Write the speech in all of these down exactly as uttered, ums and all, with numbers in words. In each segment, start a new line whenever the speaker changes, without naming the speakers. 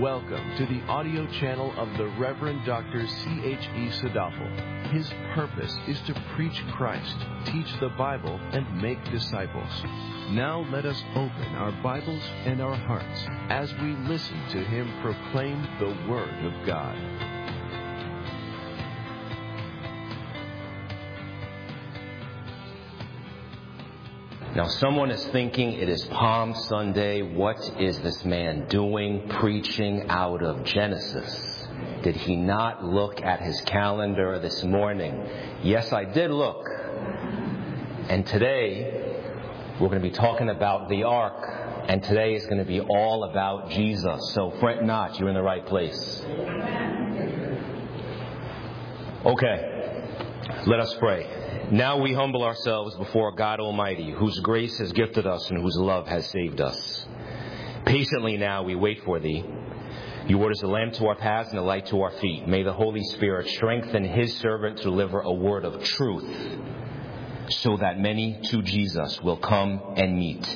Welcome to the audio channel of the Reverend Doctor C H E Sadafel. His purpose is to preach Christ, teach the Bible, and make disciples. Now let us open our Bibles and our hearts as we listen to him proclaim the Word of God.
Now someone is thinking it is Palm Sunday. What is this man doing preaching out of Genesis? Did he not look at his calendar this morning? Yes, I did look. And today we're going to be talking about the ark. And today is going to be all about Jesus. So fret not, you're in the right place. Okay, let us pray. Now we humble ourselves before God Almighty, whose grace has gifted us and whose love has saved us. Patiently now we wait for Thee. Your word is a lamp to our paths and a light to our feet. May the Holy Spirit strengthen His servant to deliver a word of truth, so that many to Jesus will come and meet.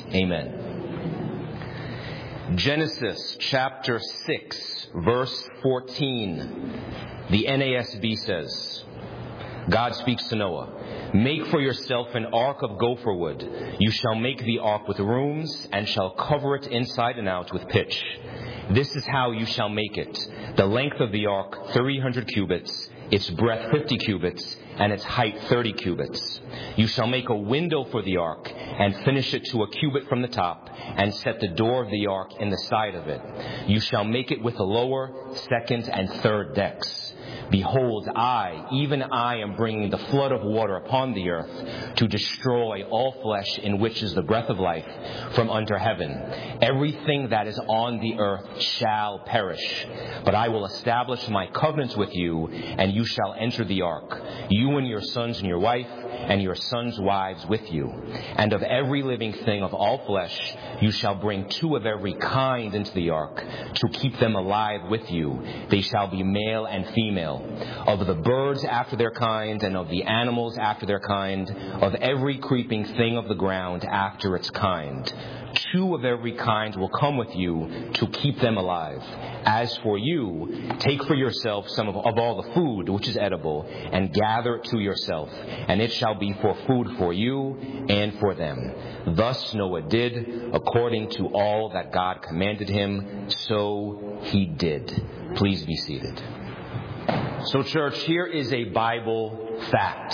Amen. Genesis chapter six, verse fourteen. The N A S B says, God speaks to Noah. Make for yourself an ark of gopher wood. You shall make the ark with rooms and shall cover it inside and out with pitch. This is how you shall make it. The length of the ark, three hundred cubits, its breadth fifty cubits, and its height thirty cubits. You shall make a window for the ark and finish it to a cubit from the top and set the door of the ark in the side of it. You shall make it with the lower, second, and third decks. Behold, I, even I, am bringing the flood of water upon the earth to destroy all flesh in which is the breath of life from under heaven. Everything that is on the earth shall perish. But I will establish my covenant with you, and you shall enter the ark, you and your sons and your wife, and your sons' wives with you. And of every living thing of all flesh, you shall bring two of every kind into the ark, to keep them alive with you. They shall be male and female. Of the birds after their kind, and of the animals after their kind, of every creeping thing of the ground after its kind. Two of every kind will come with you to keep them alive. As for you, take for yourself some of, of all the food which is edible, and gather it to yourself, and it shall be for food for you and for them. Thus Noah did, according to all that God commanded him, so he did. Please be seated. So, church, here is a Bible fact.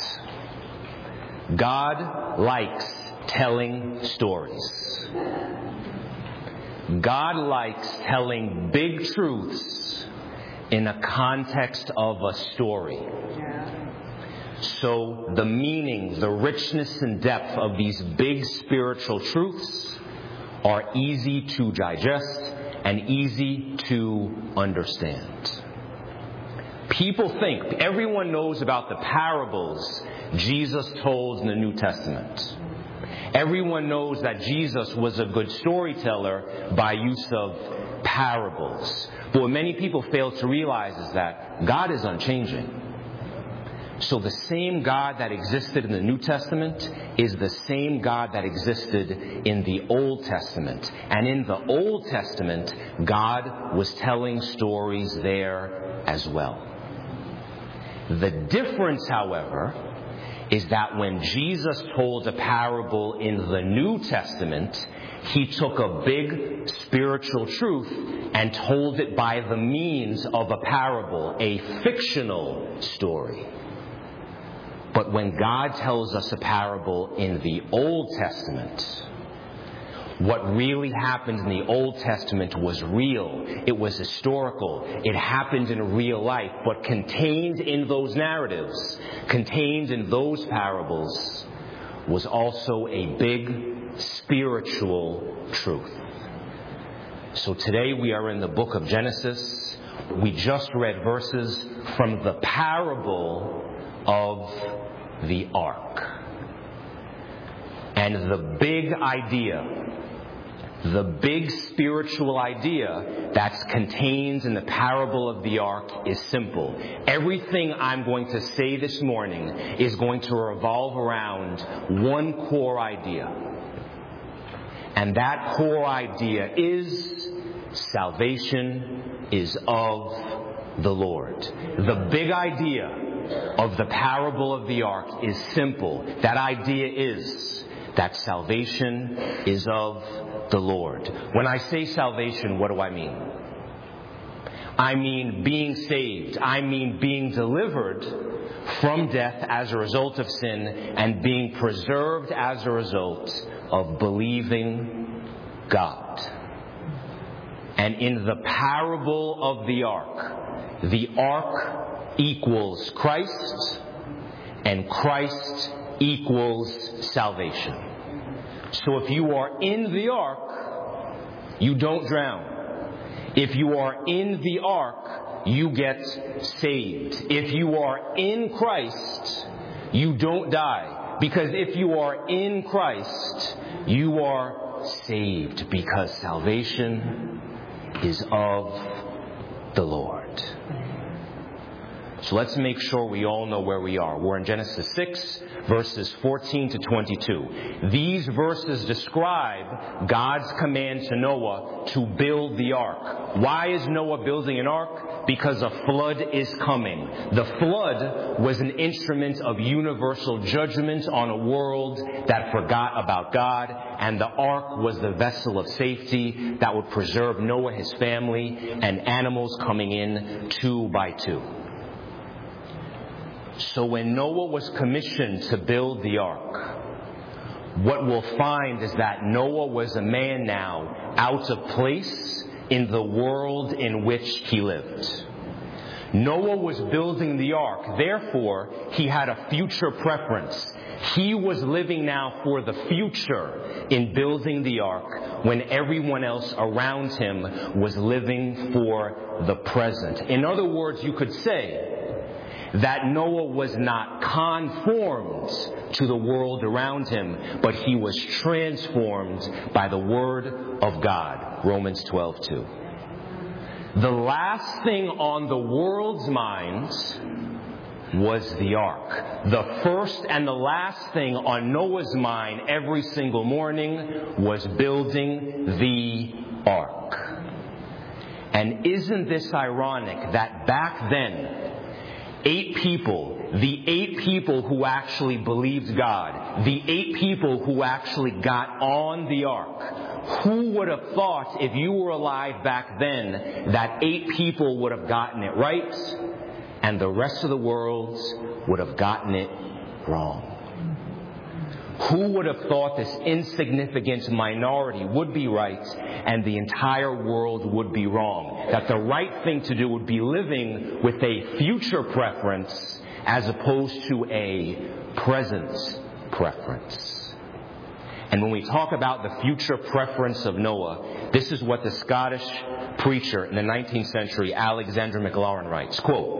God likes telling stories. God likes telling big truths in a context of a story. So the meaning, the richness and depth of these big spiritual truths are easy to digest and easy to understand. People think, everyone knows about the parables Jesus told in the New Testament. Everyone knows that Jesus was a good storyteller by use of parables. But what many people fail to realize is that God is unchanging. So the same God that existed in the New Testament is the same God that existed in the Old Testament. And in the Old Testament, God was telling stories there as well. The difference, however, is that when Jesus told a parable in the New Testament, he took a big spiritual truth and told it by the means of a parable, a fictional story. But when God tells us a parable in the Old Testament, what really happened in the Old Testament was real. It was historical. It happened in real life. But contained in those narratives, contained in those parables, was also a big spiritual truth. So today we are in the book of Genesis. We just read verses from the parable of the ark. And the big idea, the big spiritual idea that's contained in the parable of the ark is simple. Everything I'm going to say this morning is going to revolve around one core idea. And that core idea is salvation is of the Lord. The big idea of the parable of the ark is simple. That idea is that salvation is of the Lord. When I say salvation, what do I mean? I mean being saved. I mean being delivered from death as a result of sin and being preserved as a result of believing God. And in the parable of the ark, the ark equals Christ and Christ equals salvation. So if you are in the ark, you don't drown. If you are in the ark, you get saved. If you are in Christ, you don't die. Because if you are in Christ, you are saved. Because salvation is of the Lord. So let's make sure we all know where we are. We're in Genesis six, verses fourteen to twenty-two. These verses describe God's command to Noah to build the ark. Why is Noah building an ark? Because a flood is coming. The flood was an instrument of universal judgment on a world that forgot about God, and the ark was the vessel of safety that would preserve Noah, his family, and animals coming in two by two. So when Noah was commissioned to build the ark, what we'll find is that Noah was a man now out of place in the world in which he lived. Noah was building the ark, therefore he had a future preference. He was living now for the future in building the ark when everyone else around him was living for the present. In other words, you could say that Noah was not conformed to the world around him, but he was transformed by the Word of God. Romans twelve two. The last thing on the world's minds was the ark. The first and the last thing on Noah's mind every single morning was building the ark. And isn't this ironic that back then, Eight people, the eight people who actually believed God, the eight people who actually got on the ark, who would have thought if you were alive back then that eight people would have gotten it right and the rest of the world would have gotten it wrong? Who would have thought this insignificant minority would be right and the entire world would be wrong? That the right thing to do would be living with a future preference as opposed to a present preference. And when we talk about the future preference of Noah, this is what the Scottish preacher in the nineteenth century, Alexander MacLaren, writes, quote,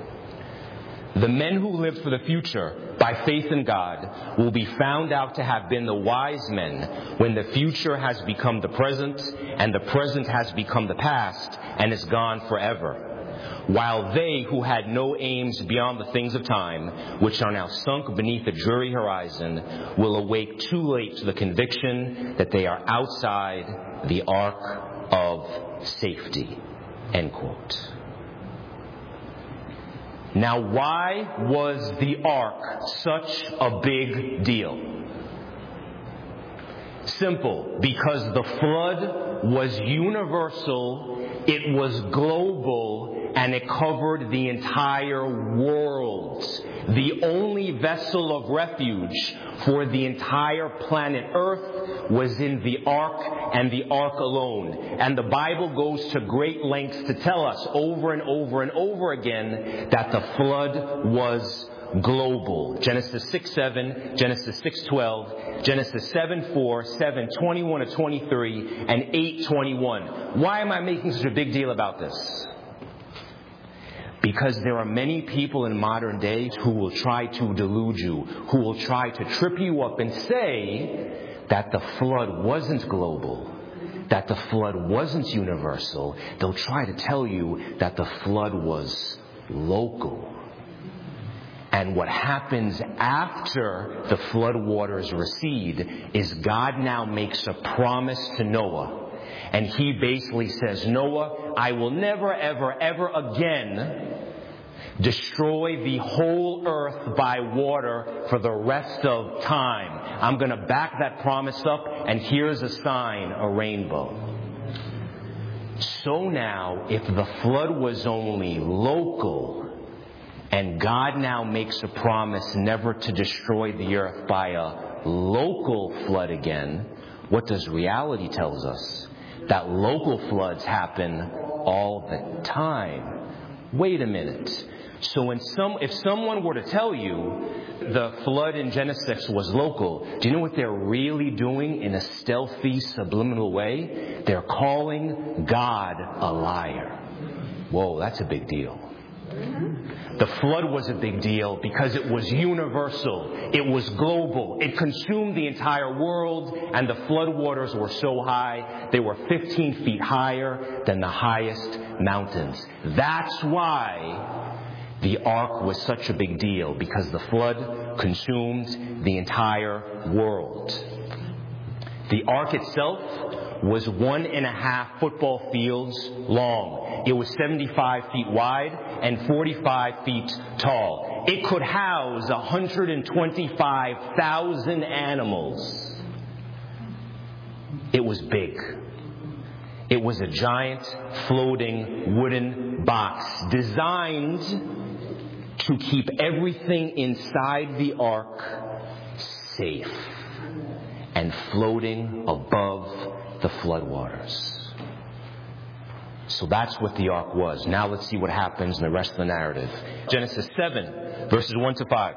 "The men who lived for the future by faith in God will be found out to have been the wise men when the future has become the present and the present has become the past and is gone forever. While they who had no aims beyond the things of time, which are now sunk beneath the dreary horizon, will awake too late to the conviction that they are outside the ark of safety." End quote. Now, why was the ark such a big deal? Simple. Because the flood was universal, it was global, and it covered the entire world. The only vessel of refuge for the entire planet Earth was in the ark and the ark alone. And the Bible goes to great lengths to tell us over and over and over again that the flood was global. Genesis six seven, Genesis six twelve, Genesis seven four, seven twenty-one to twenty-three, and eight twenty-one. Why am I making such a big deal about this? Because there are many people in modern days who will try to delude you, who will try to trip you up and say that the flood wasn't global, that the flood wasn't universal. They'll try to tell you that the flood was local. And what happens after the flood waters recede is God now makes a promise to Noah And he basically says, Noah, I will never, ever, ever again destroy the whole earth by water for the rest of time. I'm going to back that promise up, and here's a sign, a rainbow. So now, if the flood was only local, and God now makes a promise never to destroy the earth by a local flood again, what does reality tells us? That local floods happen all the time. Wait a minute. So when some, if someone were to tell you the flood in Genesis was local, do you know what they're really doing in a stealthy, subliminal way? They're calling God a liar. Whoa, that's a big deal. The flood was a big deal because it was universal. It was global. It consumed the entire world, and the flood waters were so high, they were fifteen feet higher than the highest mountains. That's why the ark was such a big deal, because the flood consumed the entire world. The ark itself was one and a half football fields long. It was seventy-five feet wide and forty-five feet tall. It could house one hundred twenty-five thousand animals. It was big. It was a giant floating wooden box designed to keep everything inside the ark safe and floating above the floodwaters. So that's what the ark was. Now let's see what happens in the rest of the narrative. Genesis seven, verses one to five.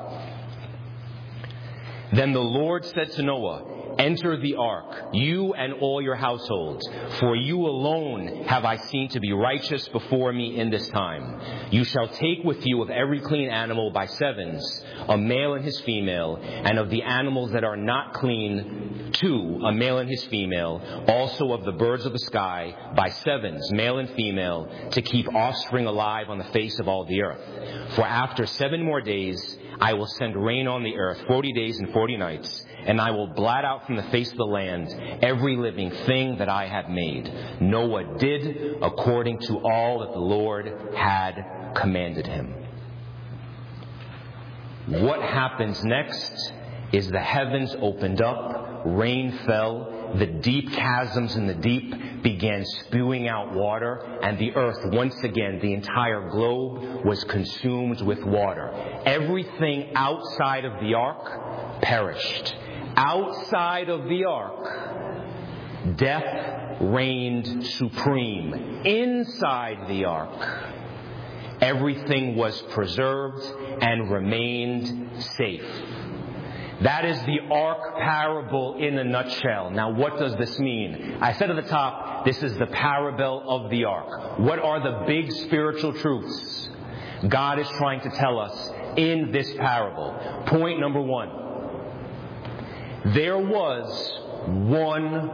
Then the Lord said to Noah, enter the ark, you and all your households, for you alone have I seen to be righteous before me in this time. You shall take with you of every clean animal by sevens, a male and his female, and of the animals that are not clean, two, a male and his female, also of the birds of the sky by sevens, male and female, to keep offspring alive on the face of all the earth. For after seven more days I will send rain on the earth, forty days and forty nights, and I will blot out from the face of the land every living thing that I have made. Noah did according to all that the Lord had commanded him. What happens next is the heavens opened up, rain fell, the deep chasms in the deep began spewing out water, and the earth, once again, the entire globe was consumed with water. Everything outside of the ark perished. Outside of the ark, death reigned supreme. Inside the ark, everything was preserved and remained safe. That is the ark parable in a nutshell. Now, what does this mean? I said at the top, this is the parable of the ark. What are the big spiritual truths God is trying to tell us in this parable? Point number one. There was one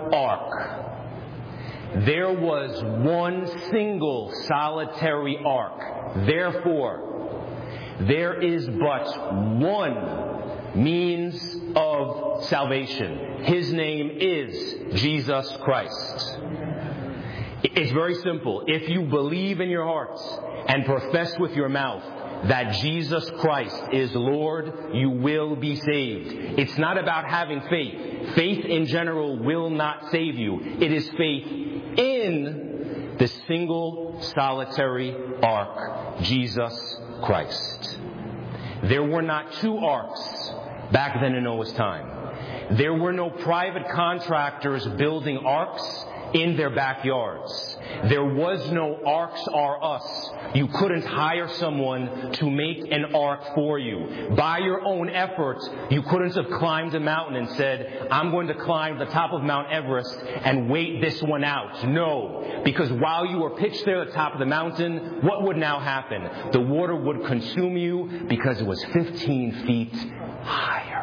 ark. There was one single solitary ark. Therefore, there is but one means of salvation. His name is Jesus Christ. It's very simple. If you believe in your heart and profess with your mouth that Jesus Christ is Lord, you will be saved. It's not about having faith. Faith in general will not save you. It is faith in the single solitary ark, Jesus Christ. There were not two arks back then in Noah's time. There were no private contractors building arks in their backyards. There was no arks are us. You couldn't hire someone to make an ark for you. By your own efforts, you couldn't have climbed a mountain and said, I'm going to climb the top of Mount Everest and wait this one out. No, because while you were pitched there at the top of the mountain, what would now happen? The water would consume you because it was fifteen feet higher.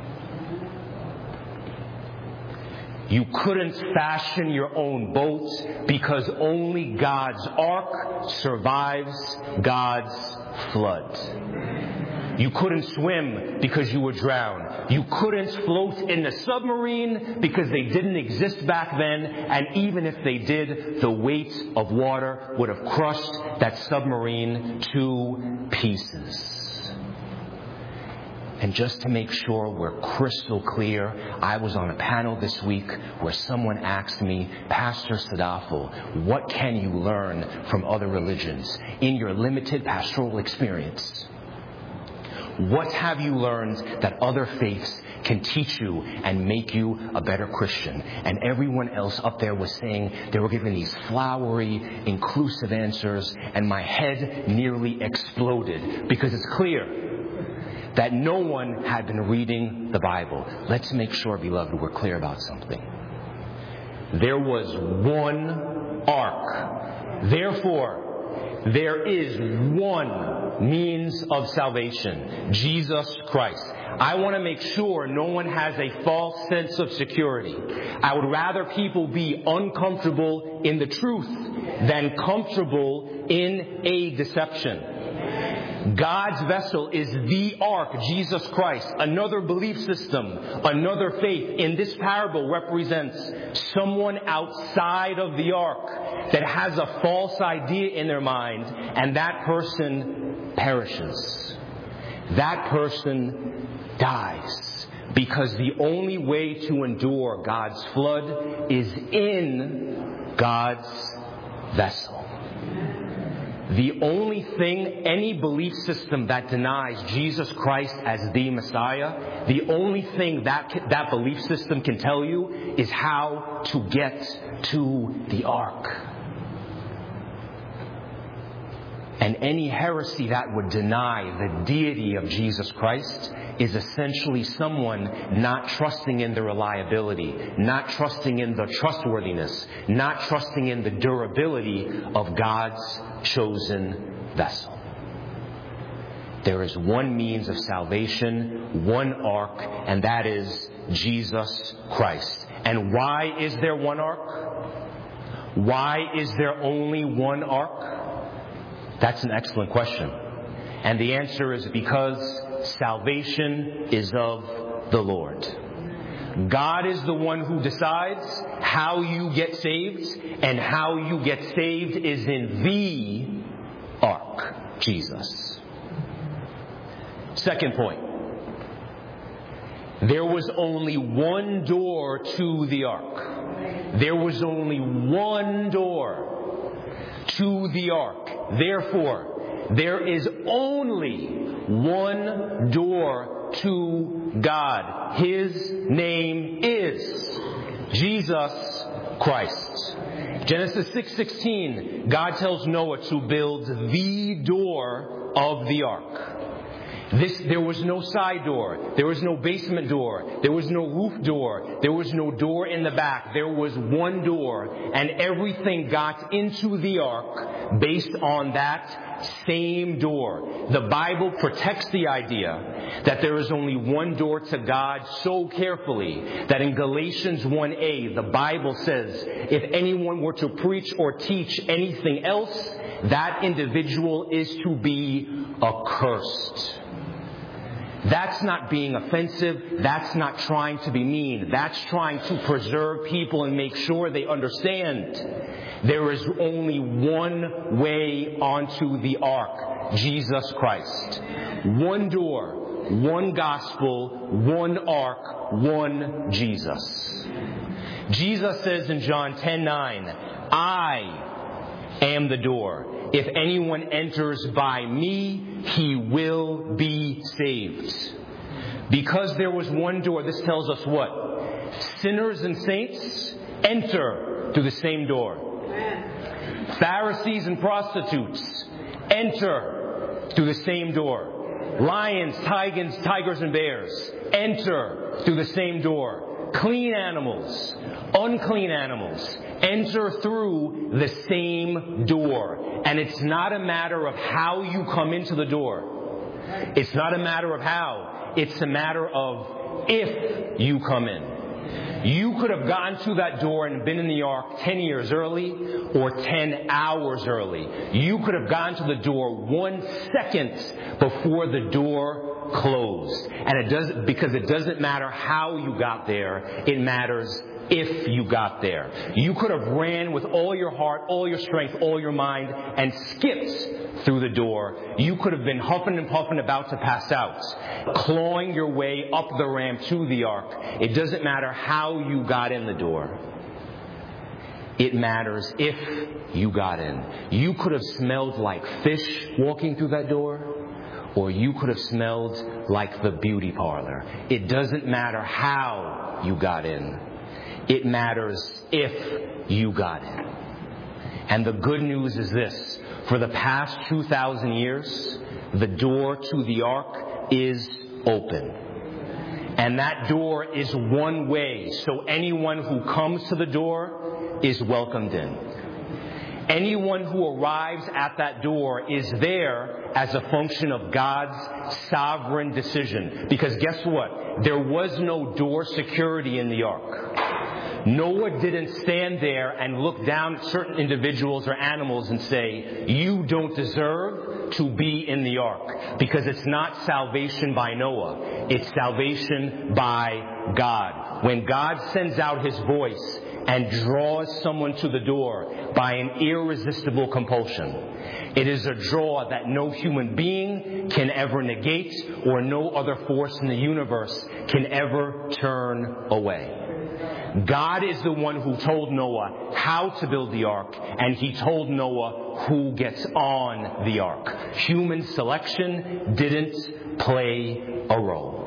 You couldn't fashion your own boat because only God's ark survives God's flood. You couldn't swim because you were drowned. You couldn't float in the submarine because they didn't exist back then. And even if they did, the weight of water would have crushed that submarine to pieces. And just to make sure we're crystal clear, I was on a panel this week where someone asked me, Pastor Sadafel, what can you learn from other religions in your limited pastoral experience? What have you learned that other faiths can teach you and make you a better Christian? And everyone else up there was saying they were giving these flowery, inclusive answers, and my head nearly exploded because it's clear that no one had been reading the Bible. Let's make sure, beloved, we're clear about something. There was one ark. Therefore, there is one means of salvation, Jesus Christ. I want to make sure no one has a false sense of security. I would rather people be uncomfortable in the truth than comfortable in a deception. God's vessel is the ark, Jesus Christ. Another belief system, another faith in this parable represents someone outside of the ark that has a false idea in their mind, and that person perishes. That person dies. Because the only way to endure God's flood is in God's vessel. The only thing, any belief system that denies Jesus Christ as the Messiah, the only thing that that belief system can tell you is how to get to the ark. And any heresy that would deny the deity of Jesus Christ is essentially someone not trusting in the reliability, not trusting in the trustworthiness, not trusting in the durability of God's chosen vessel. There is one means of salvation, one ark, and that is Jesus Christ. And why is there one ark? Why is there only one ark? That's an excellent question. And the answer is because salvation is of the Lord. God is the one who decides how you get saved, and how you get saved is in the ark, Jesus. Second point. There was only one door to the ark. There was only one door to the ark. Therefore, there is only one door to God. His name is Jesus Christ. Genesis six sixteen, God tells Noah to build the door of the ark. This, there was no side door. There was no basement door. There was no roof door. There was no door in the back. There was one door, and everything got into the ark based on that same door. The Bible protects the idea that there is only one door to God so carefully that in Galatians one a, the Bible says, if anyone were to preach or teach anything else, that individual is to be accursed. That's not being offensive. That's not trying to be mean. That's trying to preserve people and make sure they understand there is only one way onto the ark, Jesus Christ. One door, one gospel, one ark, one Jesus. Jesus says in John ten nine, I am the door. If anyone enters by me, he will be saved. Because there was one door, this tells us what? Sinners and saints enter through the same door. Pharisees and prostitutes enter through the same door. Lions, tigers, tigers and bears enter through the same door. Clean animals, unclean animals enter through the same door. And it's not a matter of how you come into the door. It's not a matter of how. It's a matter of if you come in. You could have gotten to that door and been in the ark ten years early or ten hours early. You could have gotten to the door one second before the door closed. And it does, because it doesn't matter how you got there, it matters if you got there. You could have ran with all your heart, all your strength, all your mind, and skipped through the door. You could have been huffing and puffing about to pass out, clawing your way up the ramp to the ark. It doesn't matter how you got in the door. It matters if you got in. You could have smelled like fish walking through that door, or you could have smelled like the beauty parlor. It doesn't matter how you got in. It matters if you got in. And the good news is this. For the past two thousand years, the door to the ark is open. And that door is one way, so anyone who comes to the door is welcomed in. Anyone who arrives at that door is there as a function of God's sovereign decision. Because guess what? There was no door security in the ark. Noah didn't stand there and look down at certain individuals or animals and say, you don't deserve to be in the ark. Because it's not salvation by Noah. It's salvation by God. When God sends out His voice and draws someone to the door by an irresistible compulsion, it is a draw that no human being can ever negate, or no other force in the universe can ever turn away. God is the one who told Noah how to build the ark, and He told Noah who gets on the ark. Human selection didn't play a role.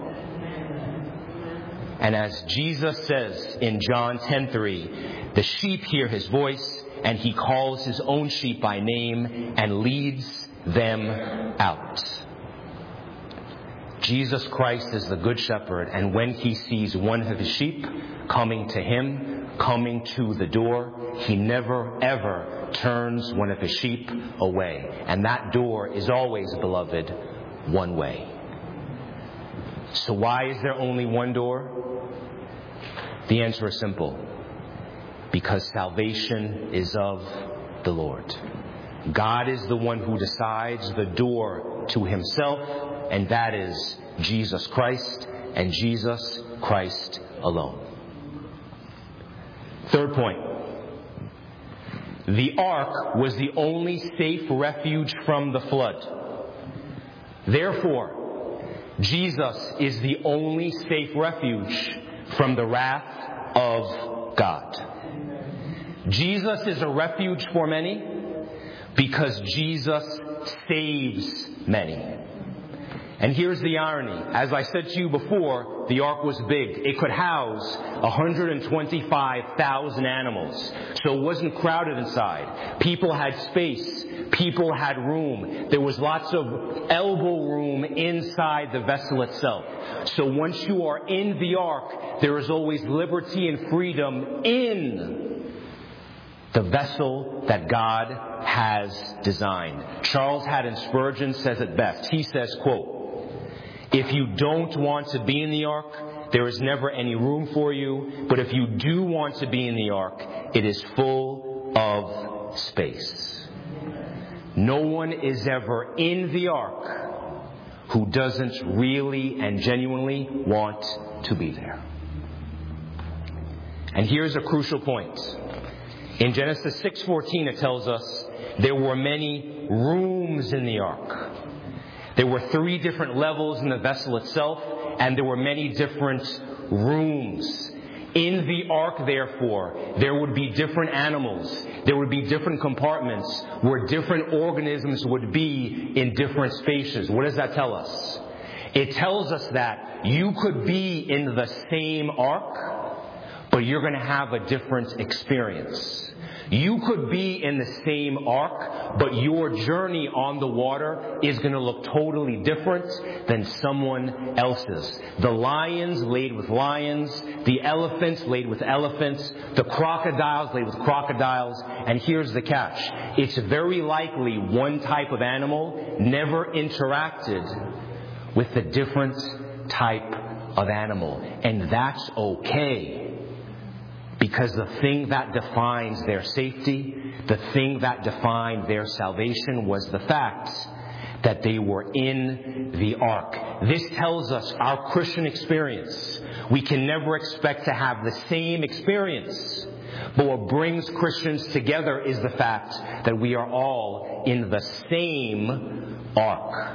And as Jesus says in John ten three, the sheep hear His voice, and He calls His own sheep by name and leads them out. Jesus Christ is the Good Shepherd, and when He sees one of His sheep coming to Him, coming to the door, He never ever turns one of His sheep away. And that door is always, beloved, one way. So why is there only one door? The answer is simple. Because salvation is of the Lord. God is the one who decides the door to Himself, and that is Jesus Christ, and Jesus Christ alone. Third point. The ark was the only safe refuge from the flood. Therefore, Jesus is the only safe refuge from the wrath of God. Jesus is a refuge for many because Jesus saves many. And here's the irony. As I said to you before, the ark was big. It could house one hundred twenty-five thousand animals. So it wasn't crowded inside. People had space. People had room. There was lots of elbow room inside the vessel itself. So once you are in the ark, there is always liberty and freedom in the vessel that God has designed. Charles Haddon Spurgeon says it best. He says, quote, if you don't want to be in the ark, there is never any room for you. But if you do want to be in the ark, it is full of space. No one is ever in the ark who doesn't really and genuinely want to be there. And here's a crucial point. In Genesis six fourteen, it tells us there were many rooms in the ark. There were three different levels in the vessel itself, and there were many different rooms. In the ark, therefore, there would be different animals. There would be different compartments where different organisms would be in different spaces. What does that tell us? It tells us that you could be in the same ark, but you're going to have a different experience. You could be in the same ark, but your journey on the water is going to look totally different than someone else's. The lions laid with lions, the elephants laid with elephants, the crocodiles laid with crocodiles. And here's the catch. It's very likely one type of animal never interacted with a different type of animal. And that's okay. Because the thing that defines their safety, the thing that defined their salvation was the fact that they were in the ark. This tells us our Christian experience. We can never expect to have the same experience. But what brings Christians together is the fact that we are all in the same ark.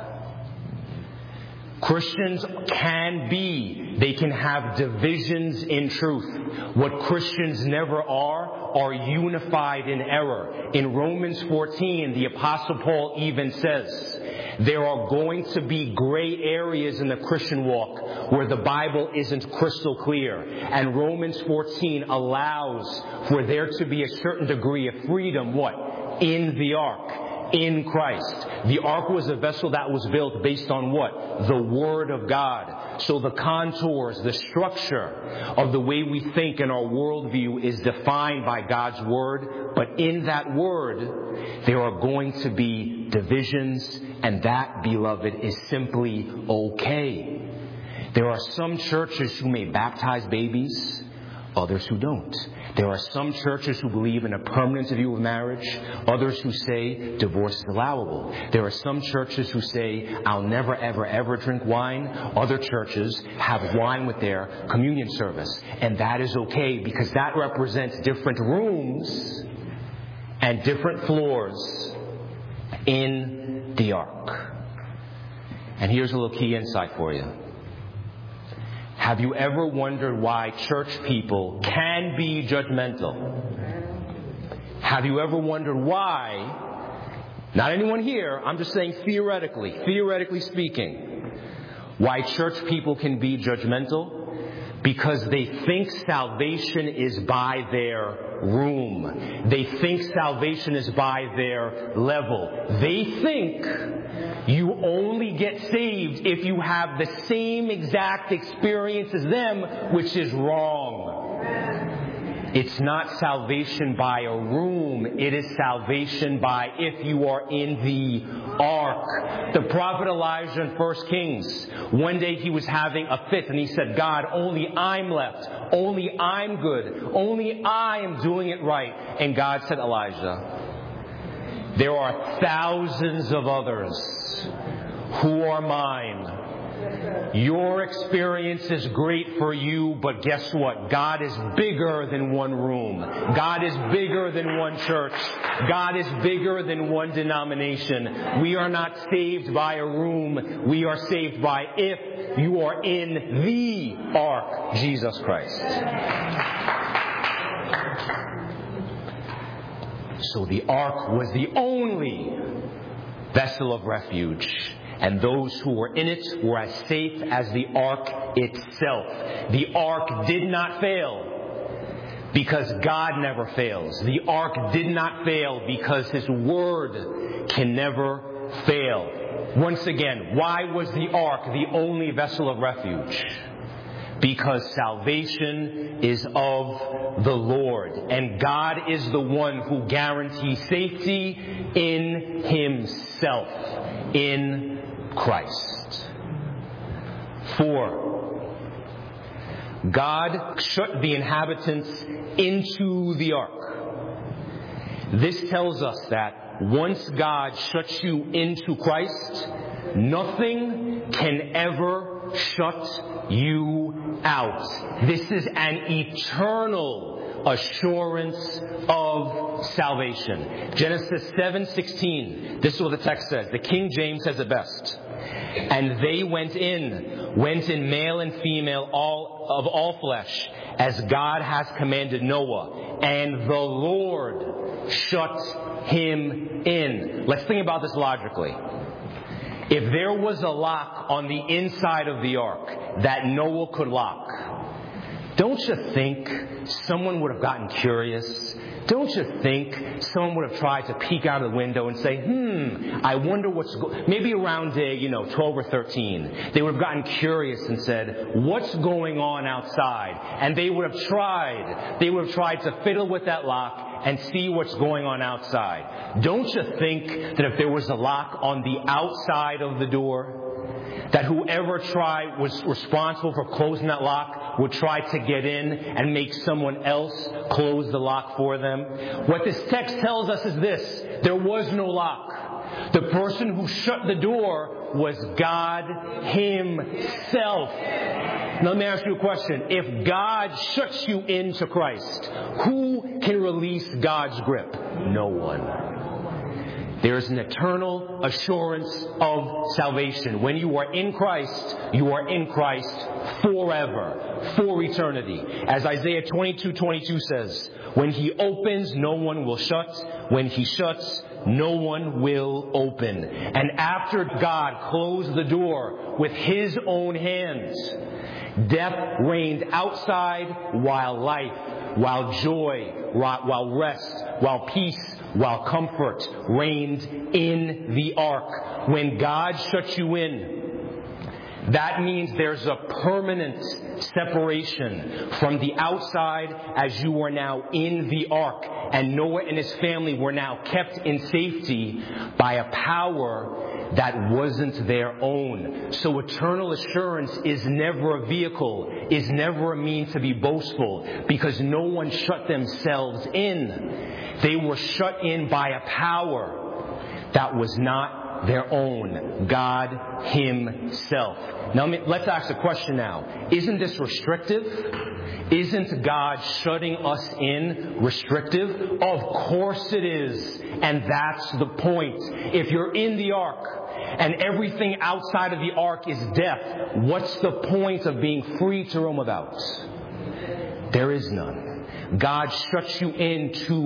Christians can be, they can have divisions in truth. What Christians never are, are unified in error. In Romans fourteen, the Apostle Paul even says, there are going to be gray areas in the Christian walk where the Bible isn't crystal clear. And Romans fourteen allows for there to be a certain degree of freedom, what? In the ark. In Christ. The ark was a vessel that was built based on what? The Word of God. So the contours, the structure of the way we think in our worldview is defined by God's Word. But in that Word, there are going to be divisions, and that, beloved, is simply okay. There are some churches who may baptize babies, others who don't. There are some churches who believe in a permanent view of marriage, others who say divorce is allowable. There are some churches who say, I'll never, ever, ever drink wine. Other churches have wine with their communion service. And that is okay because that represents different rooms and different floors in the ark. And here's a little key insight for you. Have you ever wondered why church people can be judgmental? Have you ever wondered why, not anyone here, I'm just saying theoretically, theoretically speaking, why church people can be judgmental? Because they think salvation is by their room. They think salvation is by their level. They think you only get saved if you have the same exact experience as them, which is wrong. It's not salvation by a room. It is salvation by if you are in the ark. The prophet Elijah in First Kings, one day he was having a fit and he said, God, only I'm left. Only I'm good. Only I am doing it right. And God said, Elijah, there are thousands of others who are mine. Your experience is great for you, but guess what? God is bigger than one room. God is bigger than one church. God is bigger than one denomination. We are not saved by a room. We are saved by if you are in the ark, Jesus Christ. So the ark was the only vessel of refuge. And those who were in it were as safe as the ark itself. The ark did not fail because God never fails. The ark did not fail because His Word can never fail. Once again, why was the ark the only vessel of refuge? Because salvation is of the Lord. And God is the one who guarantees safety in Himself, in Christ. Four, God shut the inhabitants into the ark. This tells us that once God shuts you into Christ, nothing can ever shut you out. This is an eternal assurance of salvation. Genesis seven sixteen. This is what the text says. The King James says it best. And they went in, went in male and female all of all flesh, as God has commanded Noah. And the Lord shut him in. Let's think about this logically. If there was a lock on the inside of the ark that Noah could lock, don't you think someone would have gotten curious? Don't you think someone would have tried to peek out of the window and say, hmm, I wonder what's going... Maybe around day, you know, twelve or thirteen, they would have gotten curious and said, what's going on outside? And they would have tried, they would have tried to fiddle with that lock and see what's going on outside. Don't you think that if there was a lock on the outside of the door, that whoever tried was responsible for closing that lock would try to get in and make someone else close the lock for them. What this text tells us is this: there was no lock. The person who shut the door was God Himself. Now let me ask you a question. If God shuts you into Christ, who can release God's grip? No one. There is an eternal assurance of salvation. When you are in Christ, you are in Christ forever, for eternity. As Isaiah twenty-two twenty-two says, when He opens, no one will shut. When He shuts, no one will open. And after God closed the door with His own hands, death reigned outside while life, while joy, while rest, while peace, while comfort reigned in the ark. When God shuts you in, that means there's a permanent separation from the outside as you are now in the ark. And Noah and his family were now kept in safety by a power that wasn't their own. So eternal assurance is never a vehicle, is never a means to be boastful, because no one shut themselves in. They were shut in by a power that was not their own, God Himself. Now let's ask the question now. Isn't this restrictive? Isn't God shutting us in restrictive? Of course it is. And that's the point. If you're in the ark and everything outside of the ark is death, what's the point of being free to roam about? There is none. God shuts you in to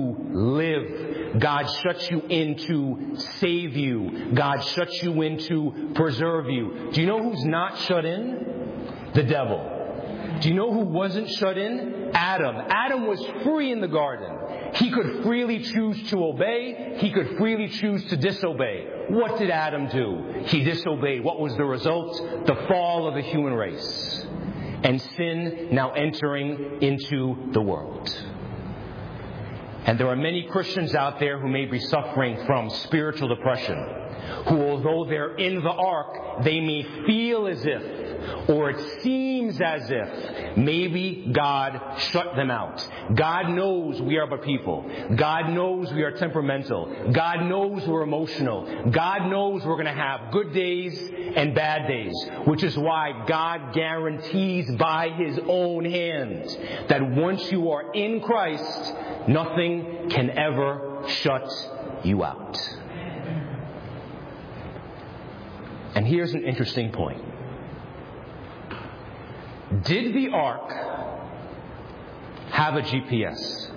live. God shuts you in to save you. God shuts you in to preserve you. Do you know who's not shut in? The devil. Do you know who wasn't shut in? Adam. Adam was free in the garden. He could freely choose to obey. He could freely choose to disobey. What did Adam do? He disobeyed. What was the result? The fall of the human race. And sin now entering into the world. And there are many Christians out there who may be suffering from spiritual depression, who, although they're in the ark, they may feel as if, or it seems as if, maybe God shut them out. God knows we are but people. God knows we are temperamental. God knows we're emotional. God knows we're going to have good days and bad days, which is why God guarantees by His own hand that once you are in Christ, nothing can ever shut you out. And here's an interesting point. Did the ark have a G P S?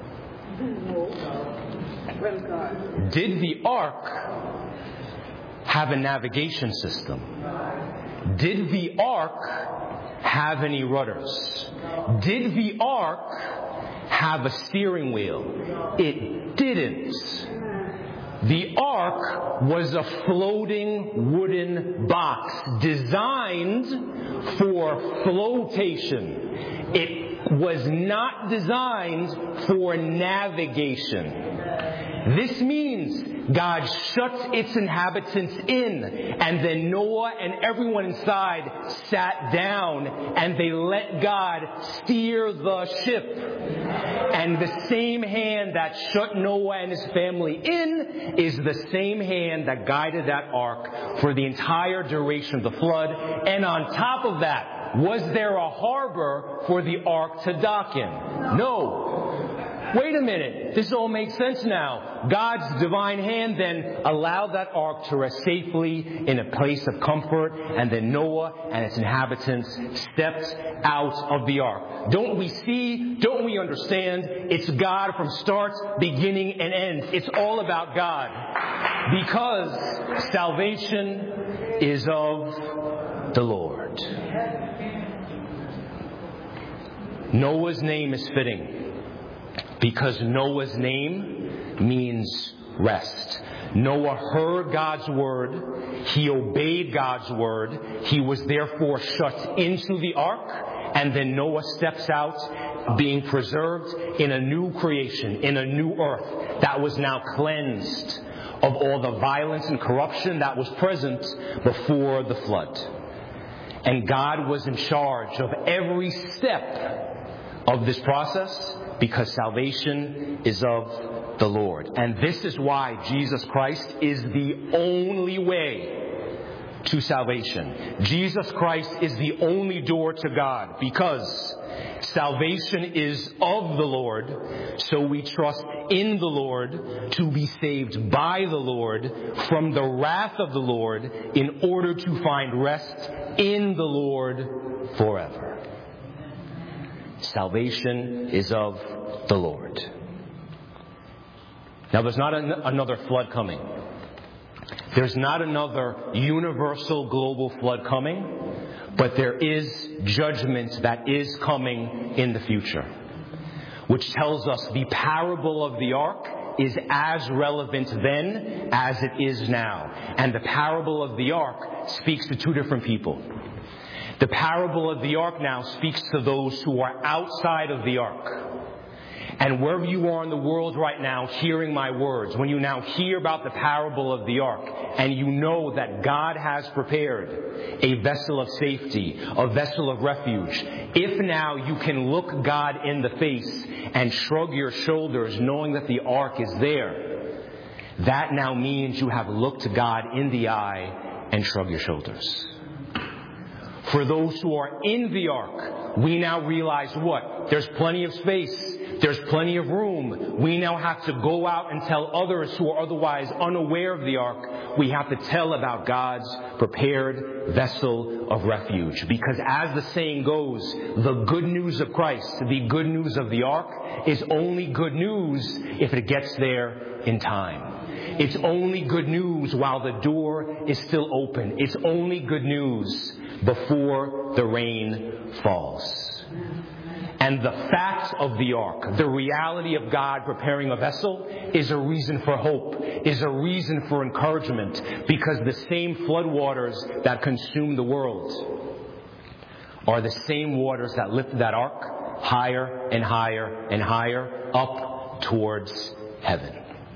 Did the ark have a navigation system? Did the ark have any rudders? Did the ark have a steering wheel? It didn't. The ark was a floating wooden box designed for flotation. It was not designed for navigation. This means God shuts its inhabitants in, and then Noah and everyone inside sat down and they let God steer the ship. And the same hand that shut Noah and his family in is the same hand that guided that ark for the entire duration of the flood. And on top of that, was there a harbor for the ark to dock in? No. Wait a minute. This all makes sense now. God's divine hand then allowed that ark to rest safely in a place of comfort, and then Noah and its inhabitants stepped out of the ark. Don't we see? Don't we understand? It's God from start, beginning, and end. It's all about God. Because salvation is of the Lord. Noah's name is fitting. Because Noah's name means rest. Noah heard God's word. He obeyed God's word. He was therefore shut into the ark. And then Noah steps out, being preserved in a new creation, in a new earth that was now cleansed of all the violence and corruption that was present before the flood. And God was in charge of every step of this process because salvation is of the Lord. And this is why Jesus Christ is the only way to salvation. Jesus Christ is the only door to God because salvation is of the Lord, so we trust in the Lord to be saved by the Lord from the wrath of the Lord in order to find rest in the Lord forever. Salvation is of the Lord. Now, there's not an- another flood coming. There's not another universal global flood coming, but there is judgment that is coming in the future, which tells us the parable of the ark is as relevant then as it is now. And the parable of the ark speaks to two different people. The parable of the ark now speaks to those who are outside of the ark. And wherever you are in the world right now hearing my words, when you now hear about the parable of the ark, and you know that God has prepared a vessel of safety, a vessel of refuge, if now you can look God in the face and shrug your shoulders knowing that the ark is there, that now means you have looked God in the eye and shrug your shoulders. For those who are in the ark, we now realize what? There's plenty of space. There's plenty of room. We now have to go out and tell others who are otherwise unaware of the ark. We have to tell about God's prepared vessel of refuge. Because as the saying goes, the good news of Christ, the good news of the ark, is only good news if it gets there in time. It's only good news while the door is still open. It's only good news before the rain falls. And the fact of the ark, the reality of God preparing a vessel, is a reason for hope, is a reason for encouragement, because the same floodwaters that consume the world are the same waters that lift that ark higher and higher and higher up towards heaven.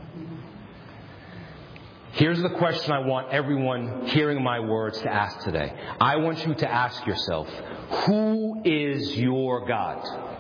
Here's the question I want everyone hearing my words to ask today. I want you to ask yourself, who is your God?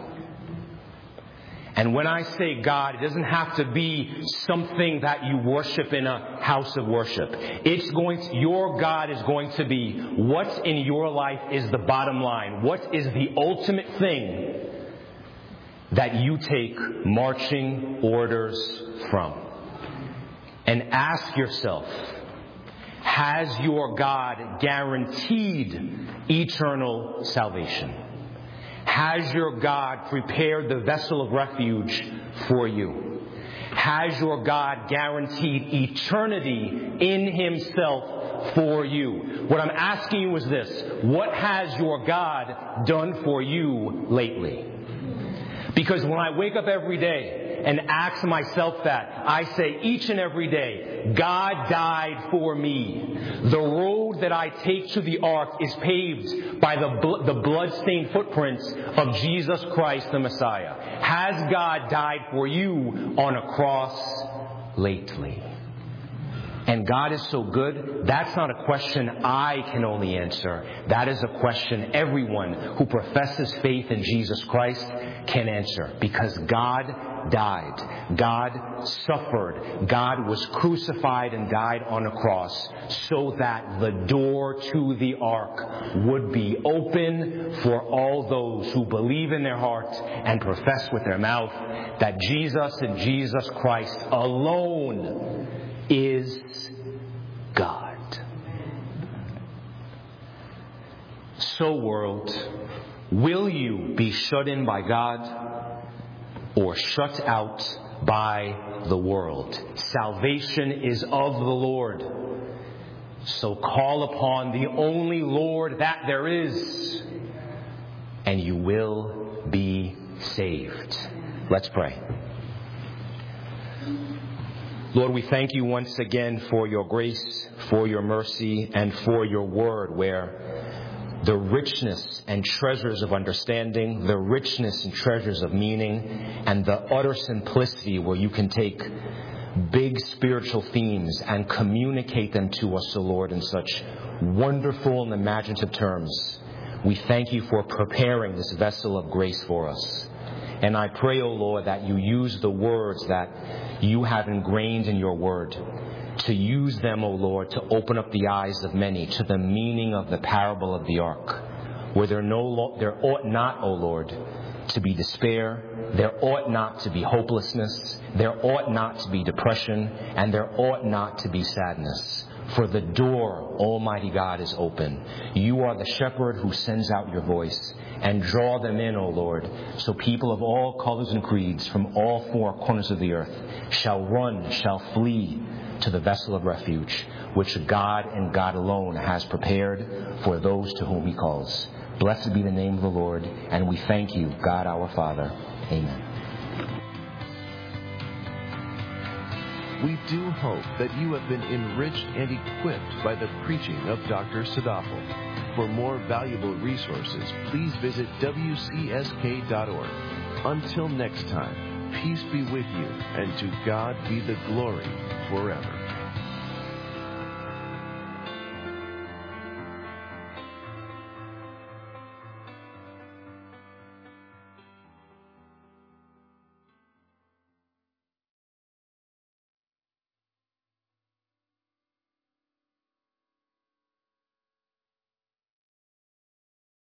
And when I say God, it doesn't have to be something that you worship in a house of worship. It's going to, your God is going to be what's in your life is the bottom line. What is the ultimate thing that you take marching orders from? And ask yourself, has your God guaranteed eternal salvation? Has your God prepared the vessel of refuge for you? Has your God guaranteed eternity in Himself for you? What I'm asking you is this: what has your God done for you lately? Because when I wake up every day and ask myself that, I say each and every day, God died for me. The road that I take to the ark is paved by the, bl- the blood-stained footprints of Jesus Christ the Messiah. Has God died for you on a cross lately? And God is so good, that's not a question I can only answer. That is a question everyone who professes faith in Jesus Christ can answer. Because God died. God suffered. God was crucified and died on a cross so that the door to the ark would be open for all those who believe in their heart and profess with their mouth that Jesus and Jesus Christ alone is God. So, world, will you be shut in by God or shut out by the world? Salvation is of the Lord. So call upon the only Lord that there is, and you will be saved. Let's pray. Lord, we thank you once again for your grace, for your mercy, and for your word, where the richness and treasures of understanding, the richness and treasures of meaning, and the utter simplicity where you can take big spiritual themes and communicate them to us, O Lord, in such wonderful and imaginative terms. We thank you for preparing this vessel of grace for us. And I pray, O Lord, that you use the words that you have ingrained in your word, to use them, O Lord, to open up the eyes of many to the meaning of the parable of the ark, where there, no lo- there ought not, O Lord, to be despair, there ought not to be hopelessness, there ought not to be depression, and there ought not to be sadness. For the door, Almighty God, is open. You are the shepherd who sends out your voice, and draw them in, O Lord, so people of all colors and creeds from all four corners of the earth shall run, shall flee to the vessel of refuge, which God and God alone has prepared for those to whom he calls. Blessed be the name of the Lord, and we thank you, God our Father. Amen.
We do hope that you have been enriched and equipped by the preaching of Doctor Sadafel. For more valuable resources, please visit W C S K dot org. Until next time, peace be with you, and to God be the glory forever.